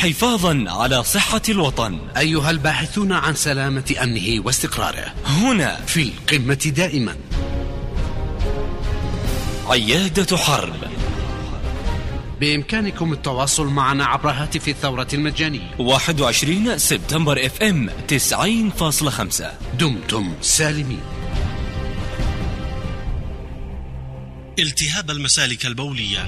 حفاظا على صحة الوطن. أيها الباحثون عن سلامة أمنه واستقراره، هنا في القمة دائما عيادة حرب. بإمكانكم التواصل معنا عبر هاتف الثورة المجاني 21 سبتمبر FM 90.5. دمتم سالمين. التهاب المسالك البولية.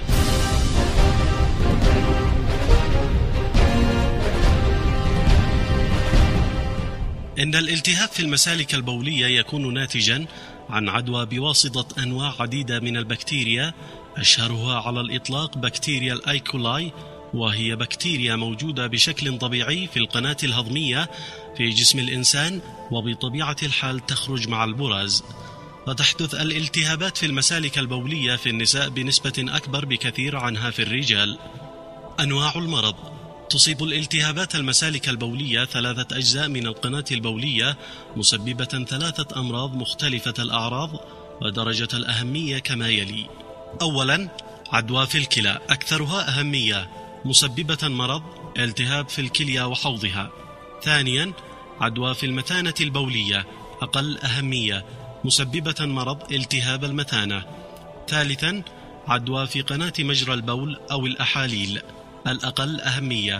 إن الالتهاب في المسالك البولية يكون ناتجا عن عدوى بواسطة أنواع عديدة من البكتيريا، أشهرها على الإطلاق بكتيريا الأيكولاي، وهي بكتيريا موجودة بشكل طبيعي في القناة الهضمية في جسم الإنسان، وبطبيعة الحال تخرج مع البراز. وتحدث الالتهابات في المسالك البولية في النساء بنسبة أكبر بكثير عنها في الرجال. أنواع المرض. تصيب الالتهابات المسالك البولية 3 أجزاء من القناة البولية، مسببة 3 أمراض مختلفة الأعراض ودرجة الأهمية كما يلي. أولا، عدوى في الكلى، أكثرها أهمية، مسببة مرض التهاب في الكلية وحوضها. ثانيا، عدوى في المثانة البولية، أقل أهمية، مسببة مرض التهاب المثانة. ثالثا، عدوى في قناة مجرى البول أو الأحاليل، الأقل أهمية،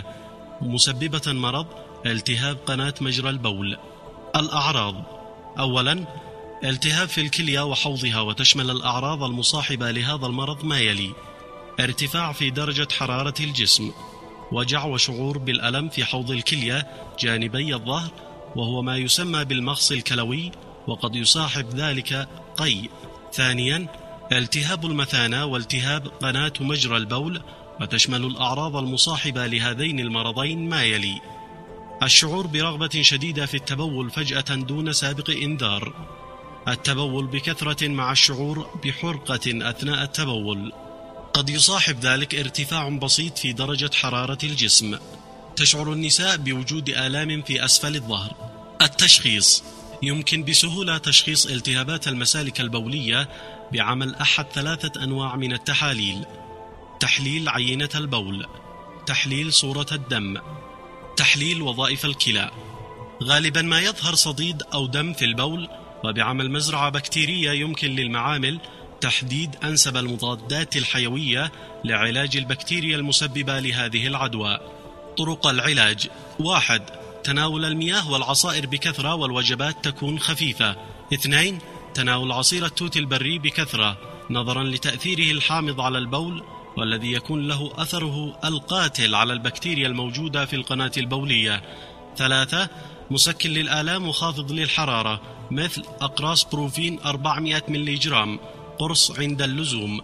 مسببة مرض التهاب قناة مجرى البول. الأعراض. أولا، التهاب في الكلية وحوضها، وتشمل الأعراض المصاحبة لهذا المرض ما يلي: ارتفاع في درجة حرارة الجسم، وجع وشعور بالألم في حوض الكلية جانبي الظهر، وهو ما يسمى بالمغص الكلوي، وقد يصاحب ذلك قيء. ثانيا، التهاب المثانة والتهاب قناة مجرى البول، وتشمل الأعراض المصاحبة لهذين المرضين ما يلي: الشعور برغبة شديدة في التبول فجأة دون سابق إنذار، التبول بكثرة مع الشعور بحرقة أثناء التبول، قد يصاحب ذلك ارتفاع بسيط في درجة حرارة الجسم. تشعر النساء بوجود آلام في أسفل الظهر. التشخيص. يمكن بسهولة تشخيص التهابات المسالك البولية بعمل أحد 3 أنواع من التحاليل: تحليل عينة البول، تحليل صورة الدم، تحليل وظائف الكلى. غالبا ما يظهر صديد أو دم في البول، وبعمل مزرعة بكتيرية يمكن للمعامل تحديد أنسب المضادات الحيوية لعلاج البكتيريا المسببة لهذه العدوى. طرق العلاج: 1. تناول المياه والعصائر بكثرة والوجبات تكون خفيفة. 2. تناول عصير التوت البري بكثرة نظرا لتأثيره الحامض على البول، والذي يكون له أثره القاتل على البكتيريا الموجودة في القناة البولية. 3. مسكن للآلام وخافض للحرارة مثل أقراص بروفين 400 ملغ قرص عند اللزوم.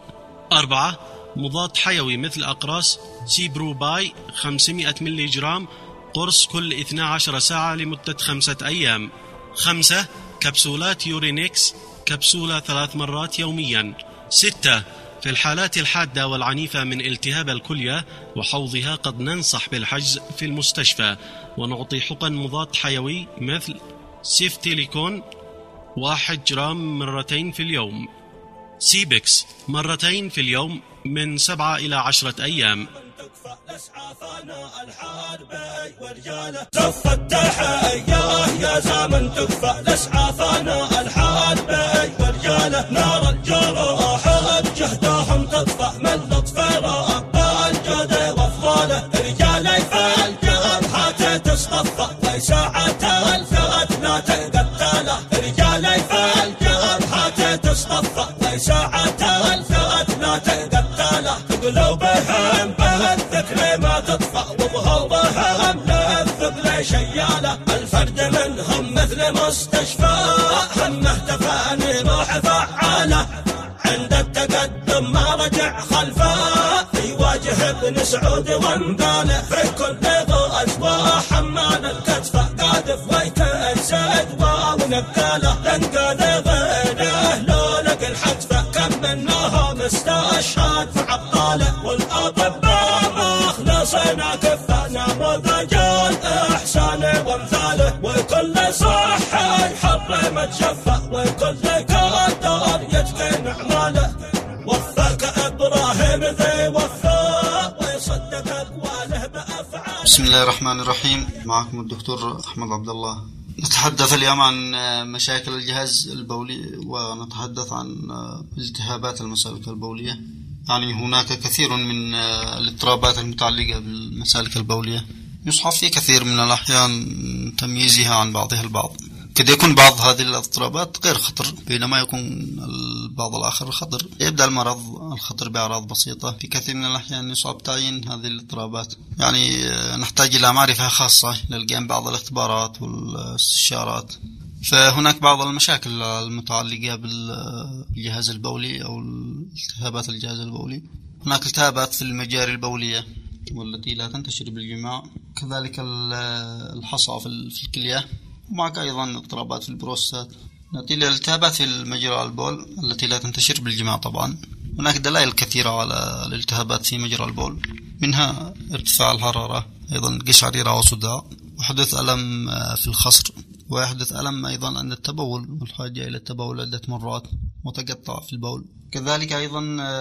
4. مضاد حيوي مثل أقراص سيبروباي 500 ملغ قرص كل 12 ساعة لمدة 5 أيام. 5. كبسولات يورينيكس، كبسولة 3 مرات يوميا. 6. في الحالات الحادة والعنيفة من التهاب الكلية وحوضها قد ننصح بالحجز في المستشفى، ونعطي حقن مضاد حيوي مثل سيفتيليكون 1 جرام مرتين في اليوم، سيبكس مرتين في اليوم من 7 إلى 10 أيام. لسعافانا الحاربي ورجاله زف التحية يا زمن تكفى لسعافانا الحاربي ورجاله نار الجروح بجهدهم تطفى من لطف رب الجود وافضاله رجالي في الجرحى تصطفى وساعة الفئة لا تقتله رجالي في الجرحى تصطفى وساعة الفئة لا تقتله قلوبهم بالذكر ما تطفى وبهوضهم للثقل شياله الفرد منهم مثل مستشفى همه تفاني روح فعاله عند التقدم ما رجع خلفه يواجه ابن سعود وانقاله في كل غزوه حمال الكتفه قاذف ويتأسد ونبقاله لنقاد غيره لو لقى الحتفه كم منهم استشهد في عبطاله والاطباء مخلصنا كفانا نموذج الاحسان وامثاله وكل صحه يحرم الجفه وكل قدر يتقن اعماله وفاك ابراهيم ذي وفاء ويصدق اقواله بافعاله. بسم الله الرحمن الرحيم. معكم الدكتور أحمد عبد الله. نتحدث اليوم عن مشاكل الجهاز البولي، ونتحدث عن التهابات المسالك البولية. يعني هناك كثير من الاضطرابات المتعلقة بالمسالك البولية يصعب في كثير من الأحيان تمييزها عن بعضها البعض. قد يكون بعض هذه الاضطرابات غير خطر، بينما يكون البعض الآخر خطر. يبدأ الخطر بأعراض بسيطة. في كثير من الأحيان يصعب تعيين هذه الاضطرابات، يعني نحتاج إلى معرفة خاصة للقيام بعض الاختبارات والاستشارات. فهناك بعض المشاكل المتعلقة بالجهاز البولي أو التهابات الجهاز البولي. هناك التهابات في المجاري البولية والتي لا تنتشر بالجماع، كذلك الحصى في الكلية، ومعك أيضا اضطرابات في البروستات. نتيجة الالتهابات في المجرى البول التي لا تنتشر بالجماع. طبعا هناك دلائل كثيرة على الالتهابات في مجرى البول، منها ارتفاع الحرارة، أيضا قشعريرة وصداع، وحدوث ألم في الخصر، ويحدث ألم أيضا عند التبول والحاجة إلى التبول عدة مرات متقطع في البول. كذلك أيضا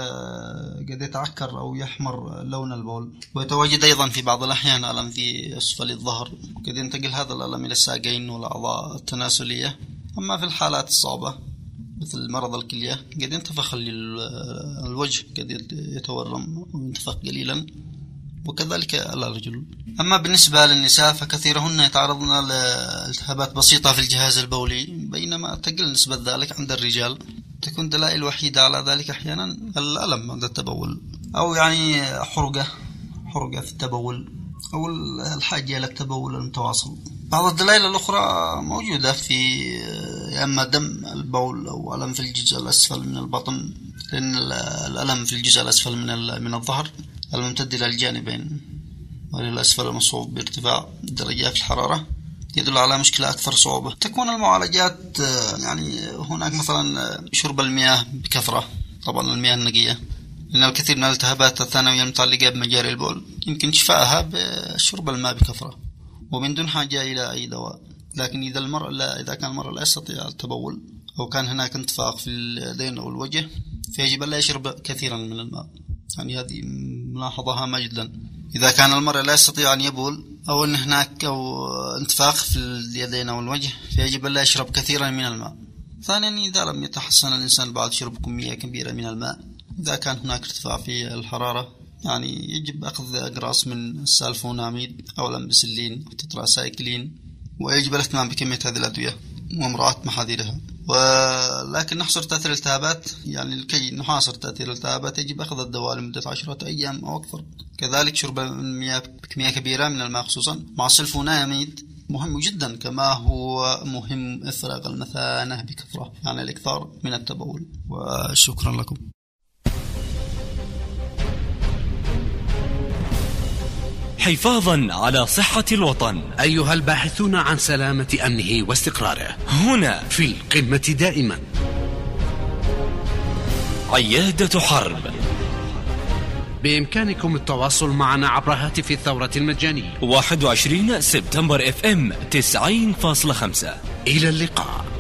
قد يتعكر أو يحمر لون البول، ويتواجد أيضا في بعض الأحيان ألم في أسفل الظهر، قد ينتقل هذا الألم إلى الساقين والأعضاء التناسلية. أما في الحالات الصعبة مثل مرض الكلية قد ينتفخ الوجه، قد يتورم وينتفخ قليلا، وكذلك الرجل. أما بالنسبة للنساء فكثيرهن يتعرضن لالتهابات بسيطة في الجهاز البولي، بينما تقل نسبة ذلك عند الرجال. تكون دلائل الوحيدة على ذلك أحيانا الألم عند التبول، أو يعني حرقة في التبول، أو الحاجة إلى التبول المتواصل. بعض الدلائل الأخرى موجودة في إما دم البول أو ألم في الجزء الأسفل من البطن، لأن الألم في الجزء الأسفل من الظهر الممتد إلى الجانبين وللأسفل المصحوب بارتفاع درجات الحرارة يدل على مشكلة أكثر صعوبة. تكون المعالجات يعني هناك مثلا شرب المياه بكثرة، طبعا المياه النقية، لأن الكثير من الالتهابات الثانوية المتعلقة بمجاري البول يمكن شفائها بشرب الماء بكثرة ومن دون حاجة إلى أي دواء. لكن إذا كان المرء لا يستطيع التبول أو كان هناك انتفاخ في اليدين أو الوجه، فيجب أن لا يشرب كثيرا من الماء. يعني هذه ملاحظة هامة جدا. إذا كان المرء لا يستطيع أن يبول أو أن هناك انتفاخ في اليدين أو الوجه، فيجب أن لا يشرب كثيرا من الماء. ثانيا، إذا لم يتحسن الإنسان بعد شرب كمية كبيرة من الماء، إذا كان هناك ارتفاع في الحرارة، يعني يجب أخذ أقراص من السالفوناميد أو الأمبسلين أو تتراسايكلين، ويجب الاهتمام بكمية هذه الأدوية ومراعاة محاذيرها. ولكن نحصر تأثير الالتهابات، يعني لكي نحاصر تأثير الالتهابات يجب أخذ الدواء لمدة 10 أيام أو أكثر. كذلك شرب المياه بكمية كبيرة من الماء خصوصا مع السلفوناميد مهم جدا، كما هو مهم إفراغ المثانة بكثرة، يعني الإكثار من التبول. وشكرا لكم. حفاظا على صحة الوطن. أيها الباحثون عن سلامة أمنه واستقراره، هنا في القمة دائما عيادة حرب. بإمكانكم التواصل معنا عبر هاتف الثورة المجاني 21 سبتمبر FM 90.5. إلى اللقاء.